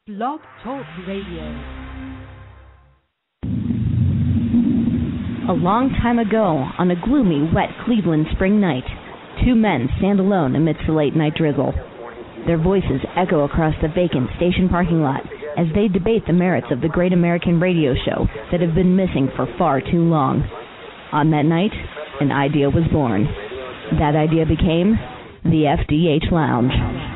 Blog Talk Radio. A long time ago, on a gloomy, wet Cleveland spring night, two men stand alone amidst the late-night drizzle. Their voices echo across the vacant station parking lot as they debate the merits of the great American radio show that have been missing for far too long. On that night, an idea was born. That idea became the FDH Lounge.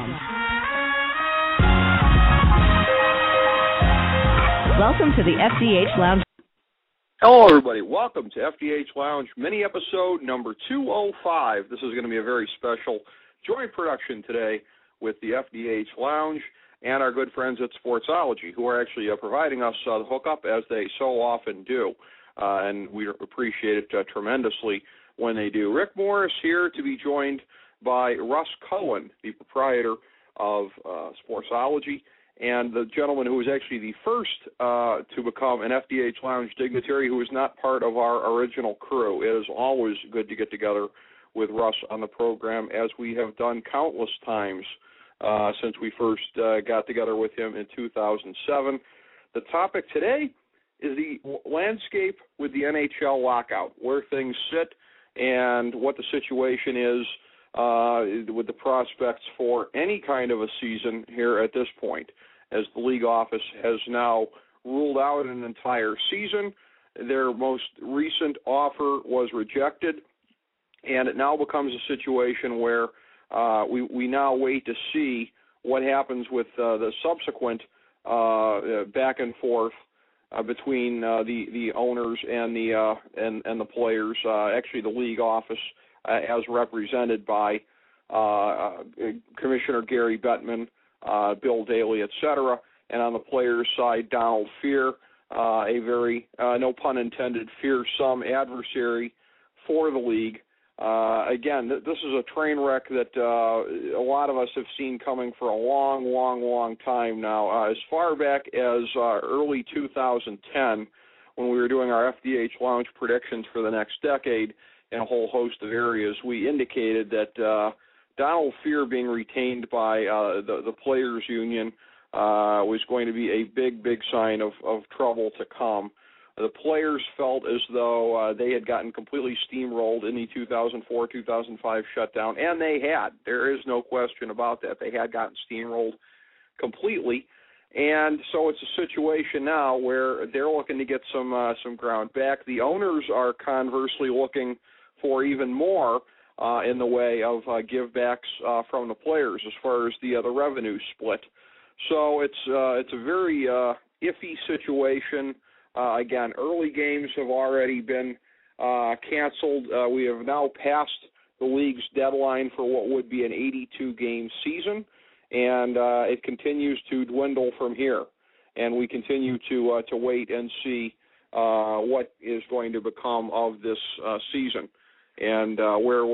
Welcome to the FDH Lounge. Hello, everybody. Welcome to FDH Lounge mini episode number 205. This is going to be a very special joint production today with the FDH Lounge and our good friends at Sportsology, who are actually providing us the hookup as they so often do. And we appreciate it tremendously when they do. Rick Morris here to be joined by Russ Cohen, the proprietor of Sportsology, and the gentleman who was actually the first to become an FDH Lounge dignitary who was not part of our original crew. It is always good to get together with Russ on the program, as we have done countless times since we first got together with him in 2007. The topic today is the landscape with the NHL lockout, where things sit and what the situation is with the prospects for any kind of a season here at this point, as the league office has now ruled out an entire season. Their most recent offer was rejected, and it now becomes a situation where we now wait to see what happens with the subsequent back and forth between the owners and the players. Actually, the league office, as represented by Commissioner Gary Bettman, Bill Daly, etc., and on the players' side, Donald Fehr, a very, no pun intended, fearsome adversary for the league. Again, this is a train wreck that a lot of us have seen coming for a long time now. As far back as early 2010, when we were doing our FDH Lounge predictions for the next decade in a whole host of areas, we indicated that Donald Fehr being retained by the Players Union was going to be a big sign of trouble to come. The players felt as though they had gotten completely steamrolled in the 2004-2005 shutdown, and they had. There is no question about that. They had gotten steamrolled completely, and so it's a situation now where they're looking to get some ground back. The owners are conversely looking for even more in the way of givebacks from the players as far as the revenue split. So it's a very iffy situation. Again, early games have already been canceled. We have now passed the league's deadline for what would be an 82-game season, and it continues to dwindle from here. And we continue to wait and see what is going to become of this season, and where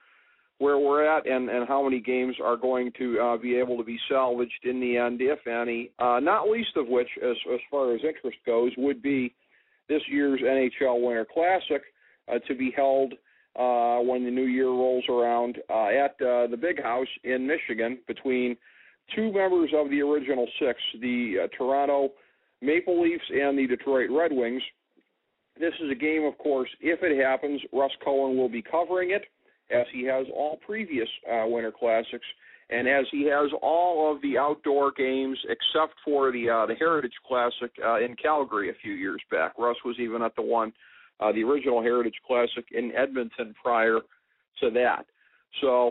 we're at, and how many games are going to be able to be salvaged in the end, if any. Not least of which, as far as interest goes, would be this year's NHL Winter Classic to be held when the new year rolls around at the Big House in Michigan between two members of the original six, the Toronto Maple Leafs and the Detroit Red Wings. This is a game, of course, if it happens, Russ Cohen will be covering it, as he has all previous Winter Classics, and as he has all of the outdoor games except for the Heritage Classic in Calgary a few years back. Russ was even at the original Heritage Classic in Edmonton prior to that. So,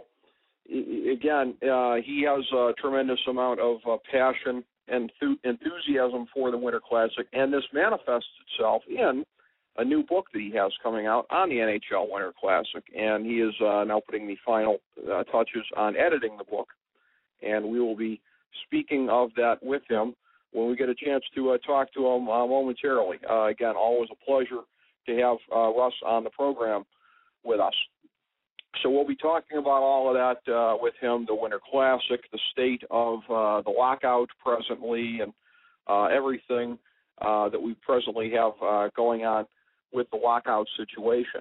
again, he has a tremendous amount of passion and enthusiasm for the Winter Classic, and this manifests itself in a new book that he has coming out on the NHL Winter Classic, and he is now putting the final touches on editing the book, and we will be speaking of that with him when we get a chance to talk to him momentarily. Again, always a pleasure to have Russ on the program with us. So we'll be talking about all of that with him, the Winter Classic, the state of the lockout presently, and everything that we presently have going on with the lockout situation.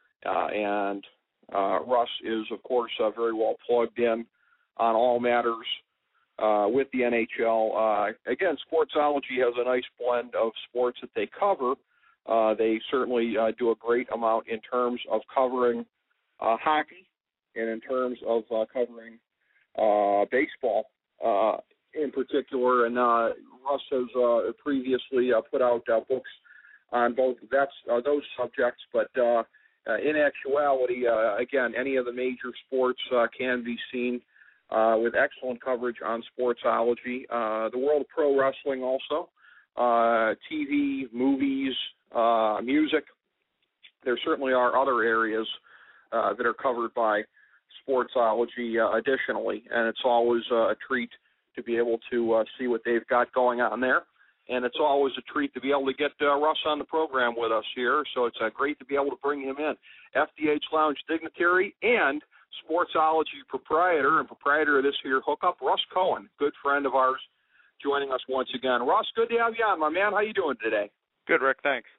And Russ is, of course, very well plugged in on all matters with the NHL. Again, Sportsology has a nice blend of sports that they cover. They certainly do a great amount in terms of covering hockey and in terms of covering baseball in particular. And Russ has previously put out books on both those subjects. But in actuality, again, any of the major sports can be seen with excellent coverage on Sportsology. The world of pro wrestling also, TV, movies, music. There certainly are other areas that are covered by Sportsology additionally, and it's always a treat to be able to see what they've got going on there. And it's always a treat to be able to get Russ on the program with us here, so it's great to be able to bring him in. FDH Lounge dignitary and Sportsology proprietor of this here hookup, Russ Cohen, good friend of ours, joining us once again. Russ, good to have you on, my man. How you doing today? Good, Rick. Thanks.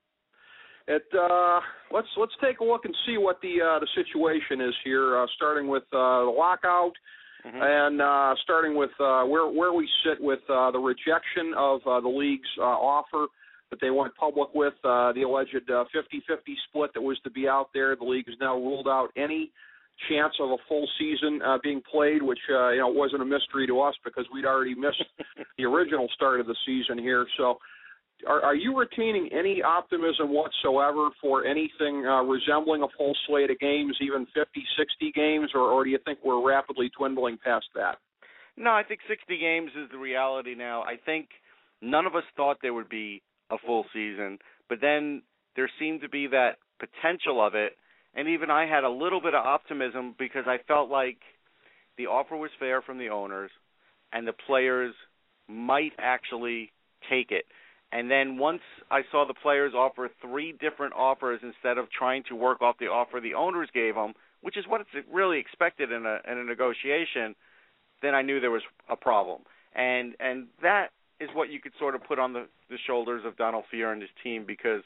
Let's take a look and see what the situation is here, starting with the lockout, and starting with where we sit with the rejection of the league's offer that they went public with, the alleged 50-50 split that was to be out there. The league has now ruled out any chance of a full season being played, which wasn't a mystery to us because we'd already missed the original start of the season here. So are you retaining any optimism whatsoever for anything resembling a full slate of games, even 50, 60 games, or do you think we're rapidly dwindling past that? No, I think 60 games is the reality now. I think none of us thought there would be a full season, but then there seemed to be that potential of it, and even I had a little bit of optimism because I felt like the offer was fair from the owners and the players might actually take it. And then once I saw the players offer 3 different offers instead of trying to work off the offer the owners gave them, which is what it's really expected in a negotiation, then I knew there was a problem. And that is what you could sort of put on the shoulders of Donald Fehr and his team, because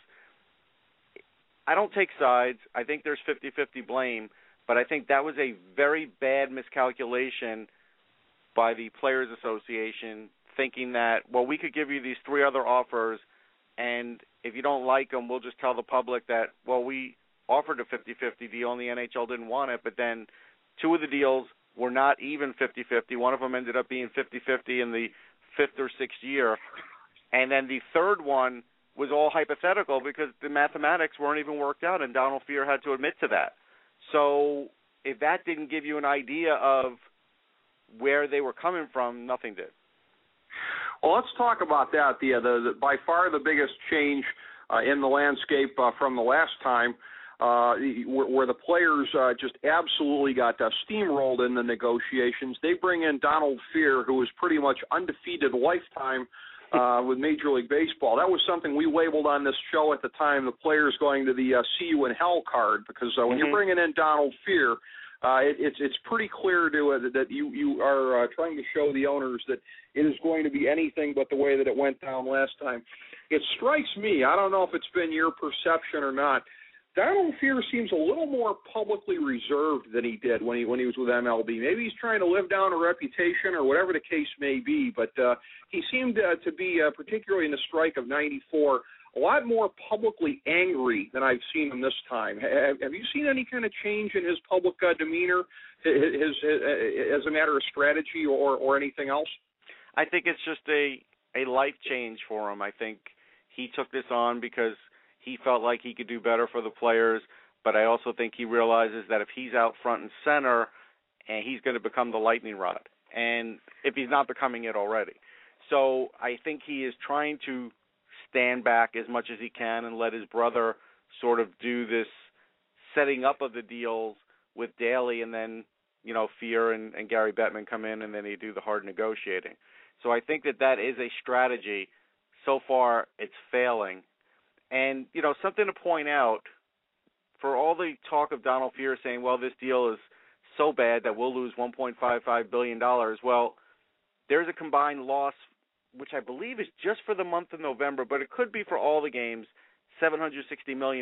I don't take sides. I think there's 50-50 blame, but I think that was a very bad miscalculation by the Players Association, thinking that, well, we could give you these 3 other offers, and if you don't like them, we'll just tell the public that, well, we offered a 50-50 deal and the NHL didn't want it, but then 2 of the deals were not even 50-50. One of them ended up being 50-50 in the 5th or 6th year, and then the third one was all hypothetical because the mathematics weren't even worked out, and Donald Fehr had to admit to that. So if that didn't give you an idea of where they were coming from, nothing did. Well, let's talk about that. The by far the biggest change in the landscape from the last time, where the players just absolutely got steamrolled in the negotiations. They bring in Donald Fehr, who was pretty much undefeated lifetime with Major League Baseball. That was something we labeled on this show at the time, the players going to the see you in hell card, because when you're bringing in Donald Fehr, it's pretty clear that you are trying to show the owners that it is going to be anything but the way that it went down last time. It strikes me, I don't know if it's been your perception or not, Donald Fehr seems a little more publicly reserved than he did when he was with MLB. Maybe he's trying to live down a reputation or whatever the case may be, but he seemed to be, particularly in the strike of 94, a lot more publicly angry than I've seen him this time. Have you seen any kind of change in his public demeanor, as a matter of strategy or anything else? I think it's just a life change for him. I think he took this on because he felt like he could do better for the players, but I also think he realizes that if he's out front and center, and he's going to become the lightning rod, and if he's not becoming it already. So I think he is trying to stand back as much as he can and let his brother sort of do this setting up of the deals with Daly, and then, Fehr and Gary Bettman come in, and then they do the hard negotiating. So I think that is a strategy. So far, it's failing. And, something to point out, for all the talk of Donald Fehr saying, well, this deal is so bad that we'll lose $1.55 billion, well, there's a combined loss, which I believe is just for the month of November, but it could be for all the games, $760 million.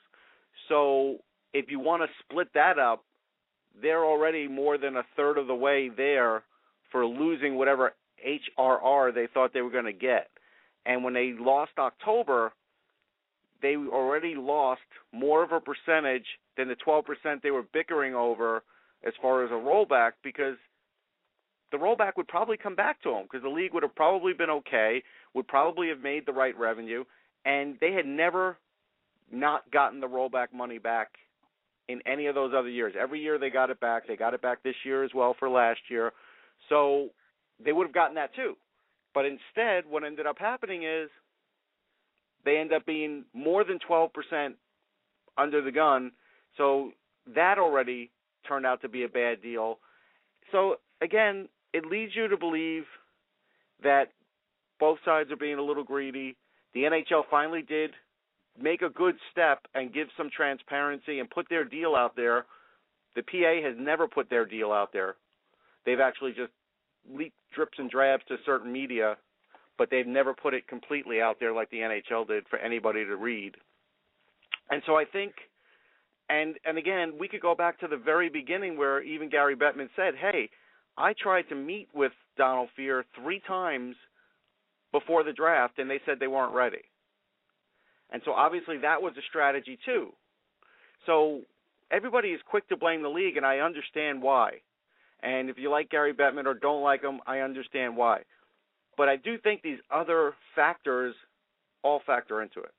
So if you want to split that up, they're already more than a third of the way there for losing whatever HRR they thought they were going to get. And when they lost October, they already lost more of a percentage than the 12% they were bickering over as far as a rollback, because the rollback would probably come back to them because the league would have probably been okay, would probably have made the right revenue, and they had never not gotten the rollback money back in any of those other years. Every year they got it back. They got it back this year as well for last year. So they would have gotten that too. But instead, what ended up happening is they end up being more than 12% under the gun. So that already turned out to be a bad deal. So, again, it leads you to believe that both sides are being a little greedy. The NHL finally did make a good step and give some transparency and put their deal out there. The PA has never put their deal out there. They've actually just leaked drips and drabs to certain media, but they've never put it completely out there like the NHL did for anybody to read. And so I think, and again, we could go back to the very beginning where even Gary Bettman said, hey, I tried to meet with Donald Fehr 3 times before the draft, and they said they weren't ready. And so obviously that was a strategy too. So everybody is quick to blame the league, and I understand why. And if you like Gary Bettman or don't like him, I understand why. But I do think these other factors all factor into it.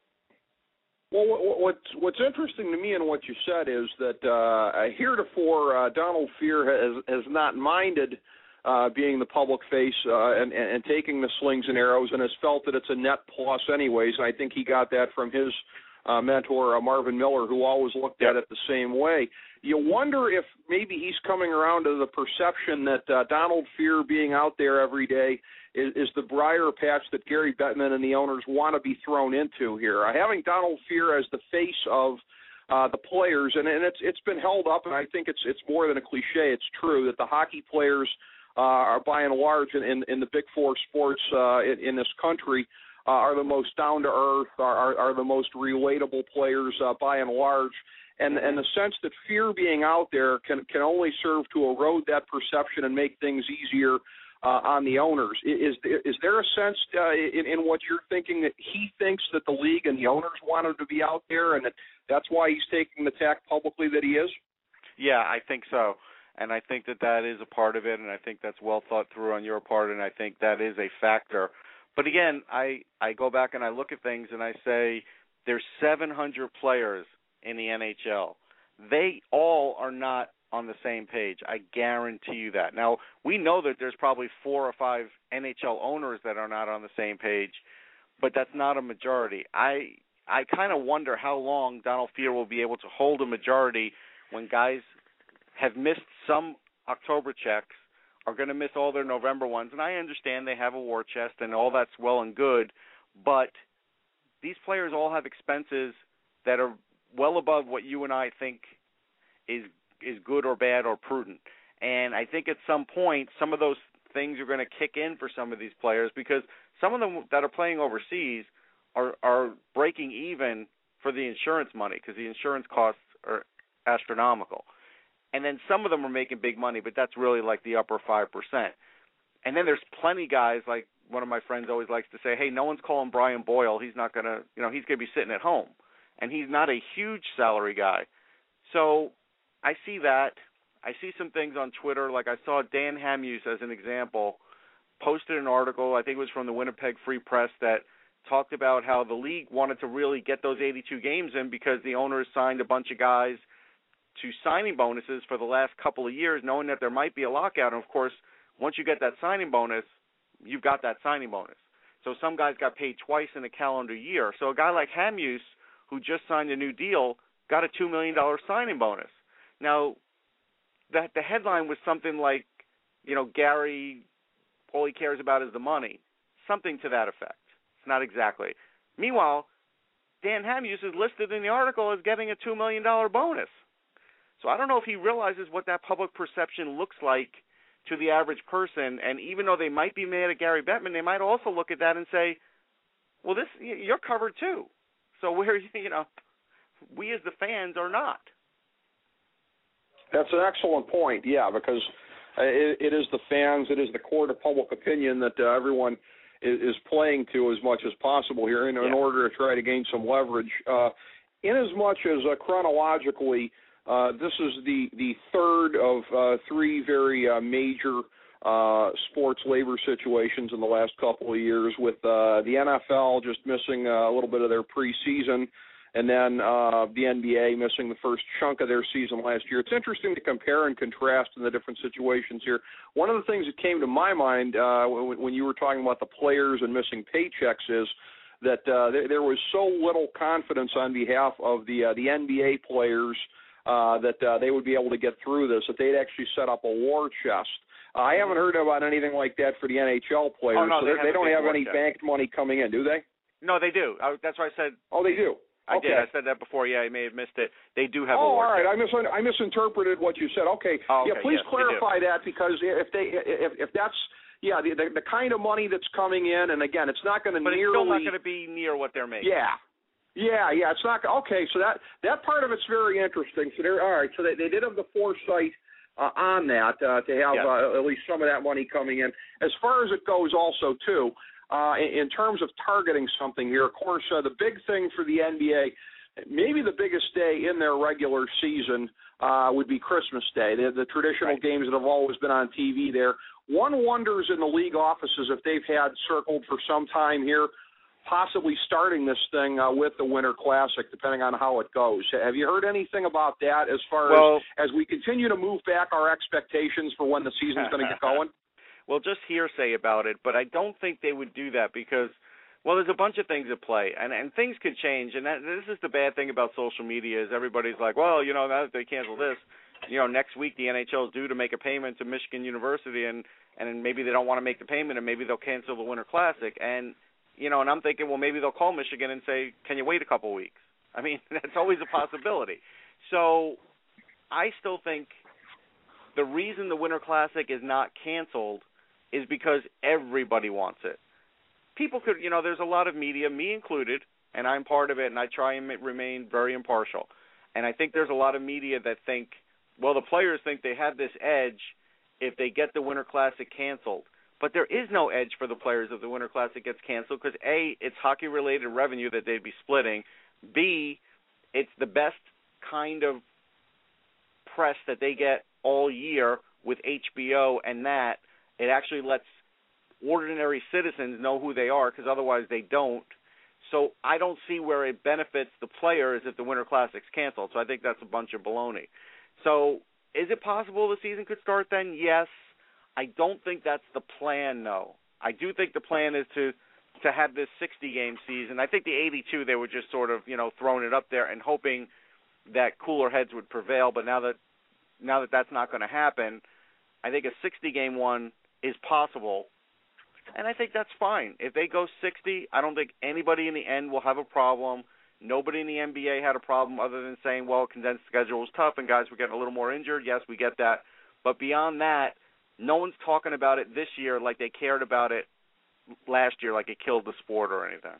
Well, what's interesting to me in what you said is that heretofore Donald Fehr has not minded being the public face and taking the slings and arrows, and has felt that it's a net plus anyways. And I think he got that from his mentor, Marvin Miller, who always looked at it the same way. You wonder if maybe he's coming around to the perception that Donald Fehr being out there every day is the briar patch that Gary Bettman and the owners want to be thrown into here. Having Donald Fehr as the face of the players, and it's been held up, and I think it's more than a cliche. It's true that the hockey players are by and large in the Big Four sports in this country are the most down to earth, are the most relatable players by and large. And the sense that Fehr being out there can only serve to erode that perception and make things easier on the owners. Is there a sense in what you're thinking that he thinks that the league and the owners want him to be out there, and that's why he's taking the tack publicly that he is? Yeah, I think so. And I think that is a part of it, and I think that's well thought through on your part, and I think that is a factor. But again, I go back and I look at things and I say there's 700 players in the NHL. They all are not on the same page. I guarantee you that. Now, we know that there's probably 4 or 5 NHL owners that are not on the same page, but that's not a majority. I kind of wonder how long Donald Fehr will be able to hold a majority when guys have missed some October checks, are going to miss all their November ones. And I understand they have a war chest and all that's well and good, but these players all have expenses that are well above what you and I think is good or bad or prudent. And I think at some point some of those things are going to kick in for some of these players, because some of them that are playing overseas are breaking even for the insurance money because the insurance costs are astronomical. And then some of them are making big money, but that's really like the upper 5%. And then there's plenty guys, like one of my friends always likes to say, hey, no one's calling Brian Boyle. He's not going to, he's going to be sitting at home. And he's not a huge salary guy. So I see that. I see some things on Twitter. Like I saw Dan Hamhuis, as an example, posted an article, I think it was from the Winnipeg Free Press, that talked about how the league wanted to really get those 82 games in because the owners signed a bunch of guys to signing bonuses for the last couple of years, knowing that there might be a lockout. And, of course, once you get that signing bonus, you've got that signing bonus. So some guys got paid twice in a calendar year. So a guy like Hamhuis, who just signed a new deal, got a $2 million signing bonus. Now, the headline was something like, Gary, all he cares about is the money, something to that effect. It's not exactly. Meanwhile, Dan Hamhuis is listed in the article as getting a $2 million bonus. So I don't know if he realizes what that public perception looks like to the average person. And even though they might be mad at Gary Bettman, they might also look at that and say, well, you're covered too. So we as the fans are not. That's an excellent point, yeah, because it is the fans, it is the court of public opinion that everyone is playing to as much as possible here in order to try to gain some leverage. In as much as chronologically, this is the third of three very major sports labor situations in the last couple of years, with the NFL just missing a little bit of their preseason, and then the NBA missing the first chunk of their season last year. It's interesting to compare and contrast in the different situations here. One of the things that came to my mind when you were talking about the players and missing paychecks is that there was so little confidence on behalf of the NBA players that they would be able to get through this, that they'd actually set up a war chest. I haven't heard about anything like that for the NHL players. Oh, no, so they don't have any banked money coming in, do they? No, they do. That's why I said. Oh, they do. I okay. did. I said that before. Yeah, I may have missed it. They do have a war chest. All right. I misinterpreted what you said. Okay. Oh, okay. Yeah, please yes, clarify that, because if that's the kind of money that's coming in, and again, it's not going to nearly. But it's still not going to be near what they're making. Yeah. It's not okay. So that part of it's very interesting. So they're all right. So they did have the foresight on that to have at least some of that money coming in. As far as it goes, also too. In terms of targeting something here, of course, the big thing for the NBA, maybe the biggest day in their regular season, would be Christmas Day, the traditional games that have always been on TV there. One wonders in the league offices if they've had circled for some time here, possibly starting this thing with the Winter Classic, depending on how it goes. Have you heard anything about that as far as we continue to move back our expectations for when the season's going to get going? Well, just hearsay about it, but I don't think they would do that because, well, there's a bunch of things at play, and things could change. And this is the bad thing about social media is everybody's like, well, now that they cancel this, next week the NHL is due to make a payment to Michigan University, and maybe they don't want to make the payment, and maybe they'll cancel the Winter Classic. And I'm thinking, well, maybe they'll call Michigan and say, can you wait a couple weeks? I mean, that's always a possibility. So I still think the reason the Winter Classic is not canceled is because everybody wants it. People could, there's a lot of media, me included, and I'm part of it, and I try and remain very impartial. And I think there's a lot of media that think, well, the players think they have this edge if they get the Winter Classic canceled. But there is no edge for the players if the Winter Classic gets canceled because, A, it's hockey-related revenue that they'd be splitting. B, it's the best kind of press that they get all year with HBO and that. It actually lets ordinary citizens know who they are because otherwise they don't. So I don't see where it benefits the players if the Winter Classic's canceled. So I think that's a bunch of baloney. So is it possible the season could start then? Yes. I don't think that's the plan, though. I do think the plan is to have this 60-game season. I think the 82, they were just sort of, throwing it up there and hoping that cooler heads would prevail. But now that that's not going to happen, I think a 60-game one is possible, and I think that's fine. If they go 60, I don't think anybody in the end will have a problem. Nobody in the NBA had a problem other than saying, well, condensed schedule was tough and guys were getting a little more injured. Yes, we get that. But beyond that, no one's talking about it this year like they cared about it last year, like it killed the sport or anything.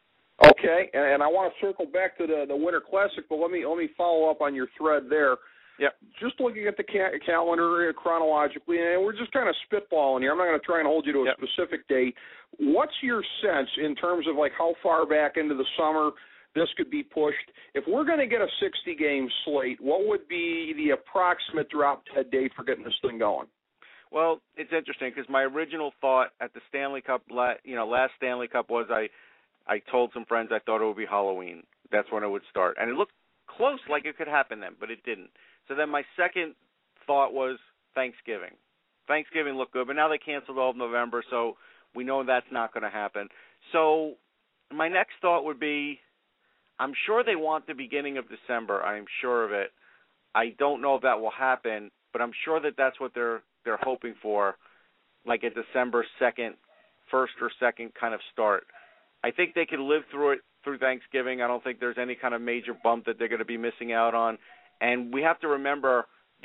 Okay, and I want to circle back to the Winter Classic, but let me follow up on your thread there. Yeah. Just looking at the calendar chronologically, and we're just kind of spitballing here. I'm not going to try and hold you to a specific date. What's your sense in terms of like how far back into the summer this could be pushed? If we're going to get a 60-game slate, what would be the approximate drop-dead date for getting this thing going? Well, it's interesting because my original thought at the Stanley Cup, last Stanley Cup was I told some friends I thought it would be Halloween. That's when it would start. And it looked close like it could happen then, but it didn't. So then my second thought was Thanksgiving. Thanksgiving looked good, but now they canceled all of November, so we know that's not going to happen. So my next thought would be I'm sure they want the beginning of December. I'm sure of it. I don't know if that will happen, but I'm sure that that's what they're hoping for, like a December 2nd, 1st or 2nd kind of start. I think they could live through it through Thanksgiving. I don't think there's any kind of major bump that they're going to be missing out on. And we have to remember the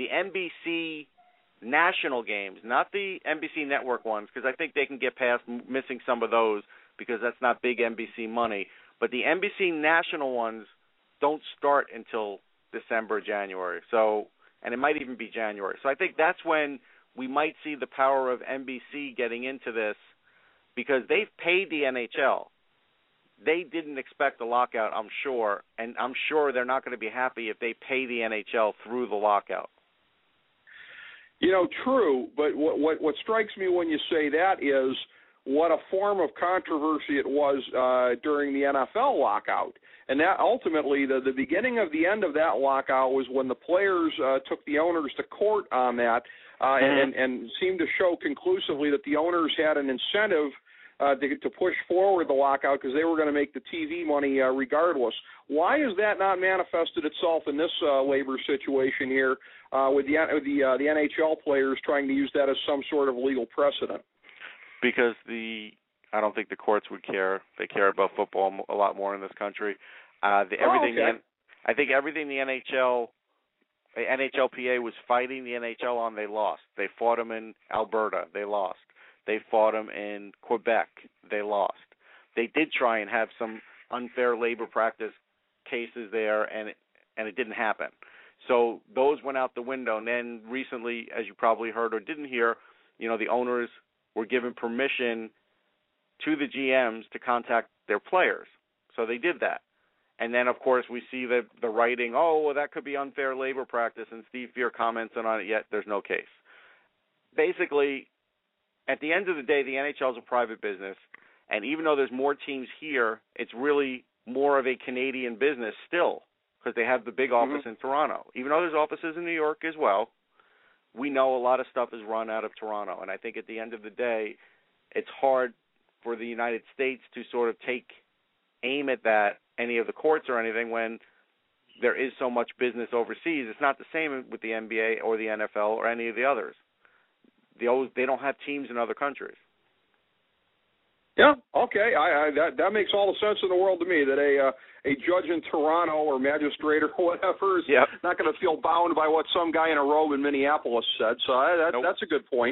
NBC national games, not the NBC network ones, because I think they can get past missing some of those because that's not big NBC money. But the NBC national ones don't start until December, January. So, and it might even be January. So I think that's when we might see the power of NBC getting into this because they've paid the NHL. They didn't expect a lockout, I'm sure, and I'm sure they're not going to be happy if they pay the NHL through the lockout. True, but what strikes me when you say that is what a form of controversy it was during the NFL lockout. And that ultimately, the beginning of the end of that lockout was when the players took the owners to court on that and seemed to show conclusively that the owners had an incentive to push forward the lockout because they were going to make the TV money regardless. Why has that not manifested itself in this labor situation here with the NHL players trying to use that as some sort of legal precedent? Because I don't think the courts would care. They care about football a lot more in this country. I think everything the NHLPA was fighting the NHL on, they lost. They fought them in Alberta. They lost. They fought them in Quebec. They lost. They did try and have some unfair labor practice cases there, and it didn't happen. So those went out the window. And then recently, as you probably heard or didn't hear, the owners were given permission to the GMs to contact their players. So they did that. And then, of course, we see the writing, that could be unfair labor practice, and Steve Fear comments on it, yet there's no case. Basically, at the end of the day, the NHL is a private business, and even though there's more teams here, it's really more of a Canadian business still because they have the big office in Toronto. Even though there's offices in New York as well, we know a lot of stuff is run out of Toronto, and I think at the end of the day, it's hard for the United States to sort of take aim at that, any of the courts or anything, when there is so much business overseas. It's not the same with the NBA or the NFL or any of the others. They don't have teams in other countries. Yeah, okay. That makes all the sense in the world to me, that a judge in Toronto or magistrate or whatever is not going to feel bound by what some guy in a robe in Minneapolis said. So that's a good point.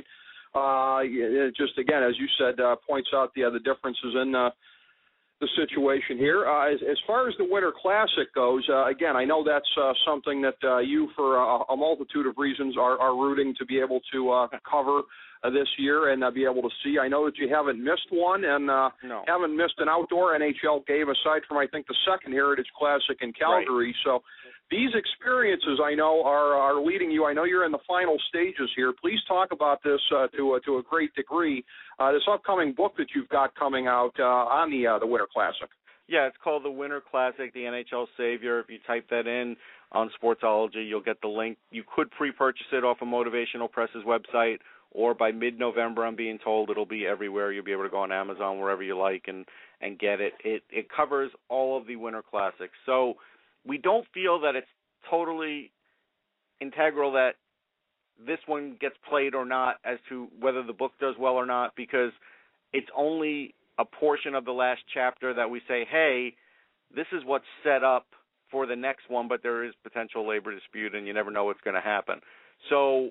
It just, again, as you said, points out the differences in the situation here. As far as the Winter Classic goes, again, I know that's something that you, for a multitude of reasons, are rooting to be able to cover this year and be able to see. I know that you haven't missed one and haven't missed an outdoor NHL game aside from, I think, the second Heritage Classic in Calgary. Right. So these experiences, I know, are leading you. I know you're in the final stages here. Please talk about this to a great degree. This upcoming book that you've got coming out on the Winter Classic. Yeah, it's called The Winter Classic, The NHL Savior. If you type that in on Sportsology, you'll get the link. You could pre-purchase it off of Motivational Press's website, or by mid-November, I'm being told, it'll be everywhere. You'll be able to go on Amazon, wherever you like, and get it. It covers all of the Winter Classics. So we don't feel that it's totally integral that this one gets played or not as to whether the book does well or not, because it's only a portion of the last chapter that we say, hey, this is what's set up for the next one, but there is potential labor dispute, and you never know what's going to happen. So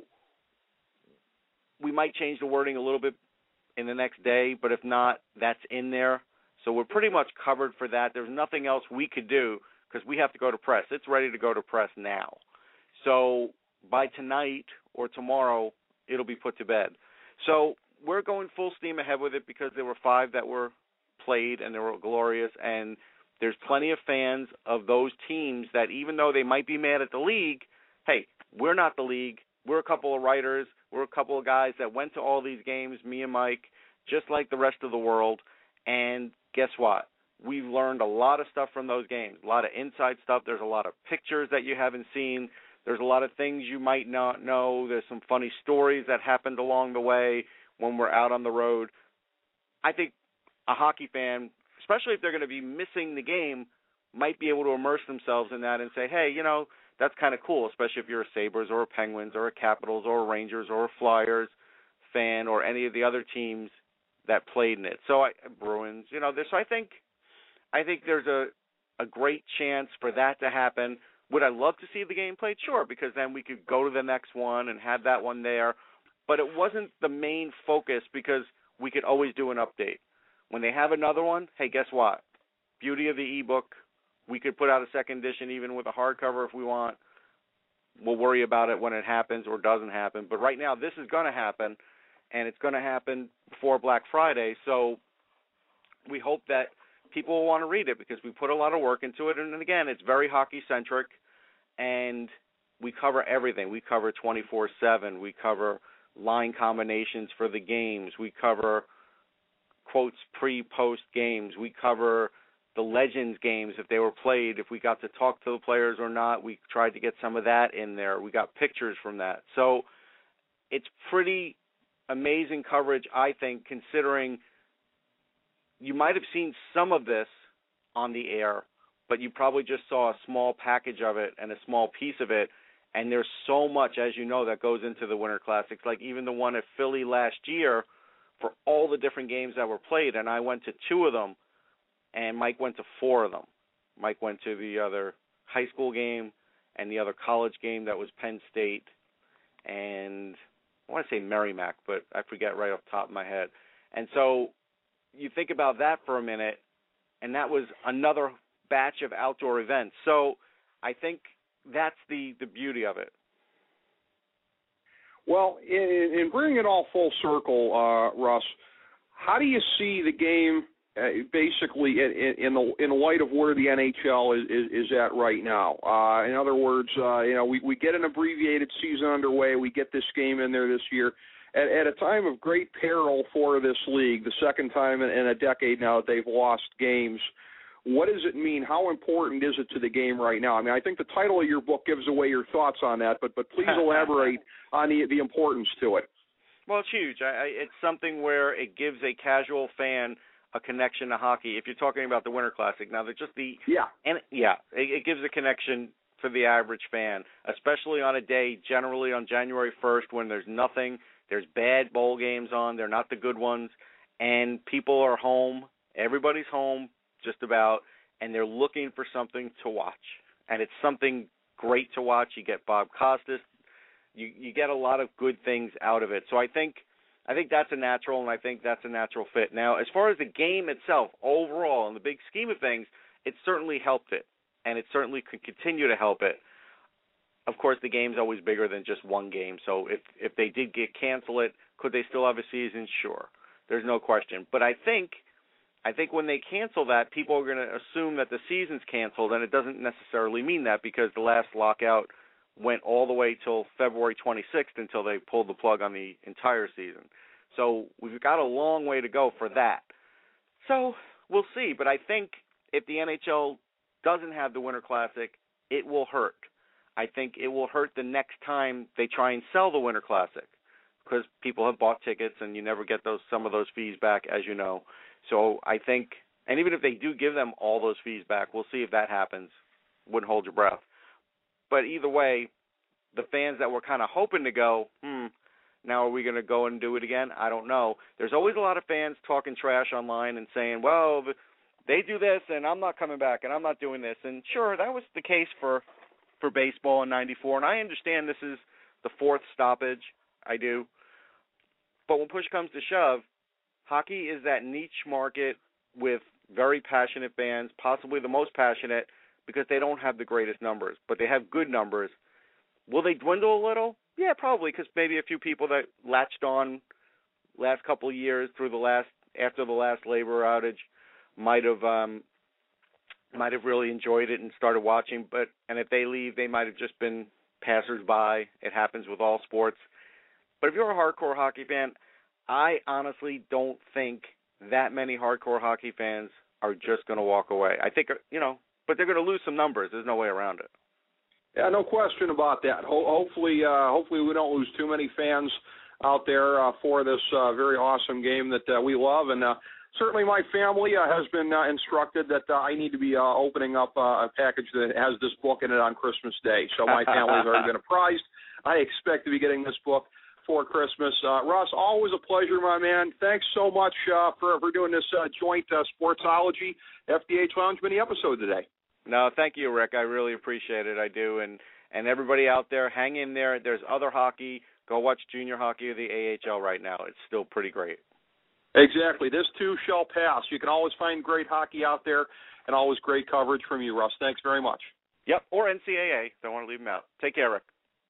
we might change the wording a little bit in the next day, but if not, that's in there. So we're pretty much covered for that. There's nothing else we could do because we have to go to press. It's ready to go to press now. So by tonight or tomorrow, it'll be put to bed. So we're going full steam ahead with it because there were 5 that were played and they were glorious, and there's plenty of fans of those teams that even though they might be mad at the league, hey, we're not the league. We're a couple of writers. We're a couple of guys that went to all these games, me and Mike, just like the rest of the world. And guess what? We've learned a lot of stuff from those games, a lot of inside stuff. There's a lot of pictures that you haven't seen. There's a lot of things you might not know. There's some funny stories that happened along the way when we're out on the road. I think a hockey fan, especially if they're going to be missing the game, might be able to immerse themselves in that and say, hey, that's kind of cool, especially if you're a Sabres or a Penguins or a Capitals or a Rangers or a Flyers fan or any of the other teams that played in it. So Bruins, so I think there's a great chance for that to happen. Would I love to see the game played? Sure, because then we could go to the next one and have that one there. But it wasn't the main focus because we could always do an update. When they have another one, hey, guess what? Beauty of the ebook. We could put out a second edition even with a hardcover if we want. we'll worry about it when it happens or doesn't happen. But right now, this is going to happen, and it's going to happen before Black Friday. So we hope that people will want to read it because we put a lot of work into it. And again, it's very hockey-centric, and we cover everything. We cover 24/7. We cover line combinations for the games. We cover quotes pre-post games. We cover the Legends games, if they were played, if we got to talk to the players or not. We tried to get some of that in there. We got pictures from that. So it's pretty amazing coverage, I think, considering you might have seen some of this on the air, but you probably just saw a small package of it and a small piece of it, and there's so much, as you know, that goes into the Winter Classics, like even the one at Philly last year for all the different games that were played, and I went to 2 of them, and Mike went to 4 of them. Mike went to the other high school game and the other college game that was Penn State, and I want to say Merrimack, but I forget right off the top of my head. And so you think about that for a minute, and that was another batch of outdoor events. So I think that's the beauty of it. Well, in bringing it all full circle, Russ, how do you see the game basically in light of where the NHL is at right now? In other words, we get an abbreviated season underway. We get this game in there this year at a time of great peril for this league, the second time in a decade now that they've lost games. What does it mean? How important is it to the game right now? I mean, I think the title of your book gives away your thoughts on that, but please elaborate on the importance to it. Well, it's huge. It's something where it gives a casual fan a connection to hockey. If you're talking about the Winter Classic, now they're just it gives a connection for the average fan, especially on a day, generally on January 1st, when there's nothing. There's bad bowl games on. They're not the good ones, and people are home. Everybody's home, just about, and they're looking for something to watch, and it's something great to watch. You get Bob Costas. You get a lot of good things out of it. So I think that's a natural, and I think that's a natural fit. Now, as far as the game itself, overall, in the big scheme of things, it certainly helped it, and it certainly could continue to help it. Of course, the game's always bigger than just one game, so if they did cancel it, could they still have a season? Sure. There's no question. But I think when they cancel that, people are going to assume that the season's canceled, and it doesn't necessarily mean that because the last lockout went all the way till February 26th until they pulled the plug on the entire season. So we've got a long way to go for that. So we'll see. But I think if the NHL doesn't have the Winter Classic, it will hurt. I think it will hurt the next time they try and sell the Winter Classic because people have bought tickets and you never get some of those fees back, as you know. So I think, and even if they do give them all those fees back, we'll see if that happens. Wouldn't hold your breath. But either way, the fans that were kind of hoping to go, now are we going to go and do it again? I don't know. There's always a lot of fans talking trash online and saying, well, they do this and I'm not coming back and I'm not doing this. And sure, that was the case for baseball in '94. And I understand this is the 4th stoppage. I do. But when push comes to shove, hockey is that niche market with very passionate fans, possibly the most passionate, because they don't have the greatest numbers, but they have good numbers. Will they dwindle a little? Yeah, probably, because maybe a few people that latched on last couple of years after the last labor outage might have really enjoyed it and started watching. And if they leave, they might have just been passersby. It happens with all sports. But if you're a hardcore hockey fan, I honestly don't think that many hardcore hockey fans are just going to walk away. I think, but they're going to lose some numbers. There's no way around it. Yeah, no question about that. Hopefully we don't lose too many fans out there for this very awesome game that we love. And certainly my family has been instructed that I need to be opening up a package that has this book in it on Christmas Day. So my family's already been apprised. I expect to be getting this book for Christmas. Russ, always a pleasure, my man. Thanks so much for doing this joint Sportsology FDH Lounge mini episode today. No, thank you, Rick. I really appreciate it. I do. And everybody out there, hang in there. There's other hockey. Go watch junior hockey or the AHL right now. It's still pretty great. Exactly. This too shall pass. You can always find great hockey out there and always great coverage from you, Russ. Thanks very much. Yep, or NCAA. Don't want to leave them out. Take care, Rick.